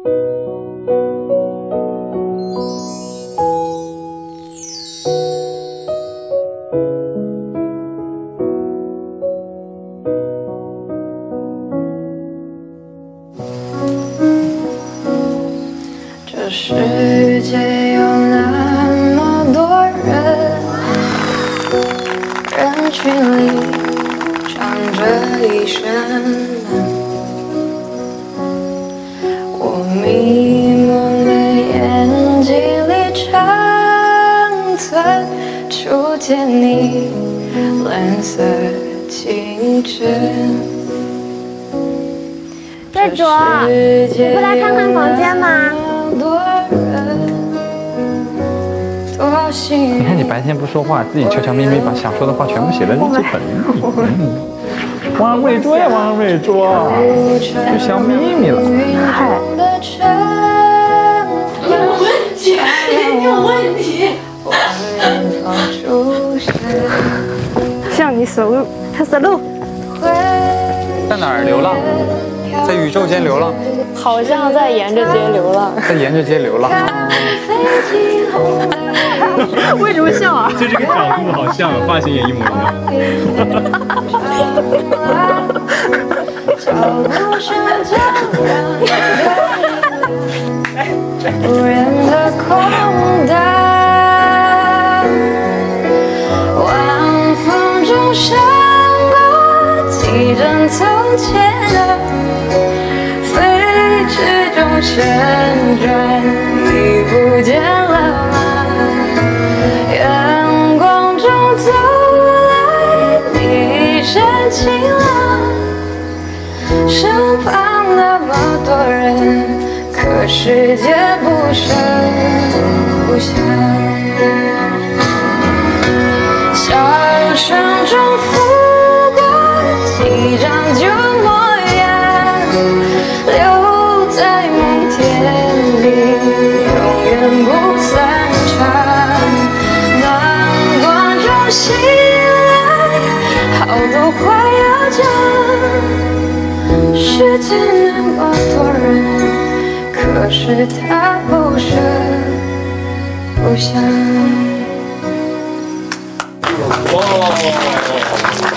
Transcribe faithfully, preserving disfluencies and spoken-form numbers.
这世界有那么多人，人群里藏着一身冷。我迷蒙的眼睛里长存初见你蓝色清晨。 队主，你不来看看房间吗？ 你看你白天不说话，自己悄悄咪咪把想说的话全部写在日记本里。嗯，王瑞卓呀，王瑞卓，就小咪咪了。嗨。 有问题，有问题。 向你走路，他走路。 在哪儿流浪？在宇宙间流浪。 好像在沿着街流浪。 在沿着街流浪。 为什么笑啊？ 就这个角度好像，发型也一模一样。 无人的空荡，晚风中闪过几帧从前的，飞驰中旋转，你不见了吗？阳光中走来，你一身晴朗，身旁那么多人，可世界不声不响。笑声中拂过几张旧模样，留在梦田里，永远不散场。阳光中醒来，好多话要讲，世界那么多人，可是他不声不响。 哇！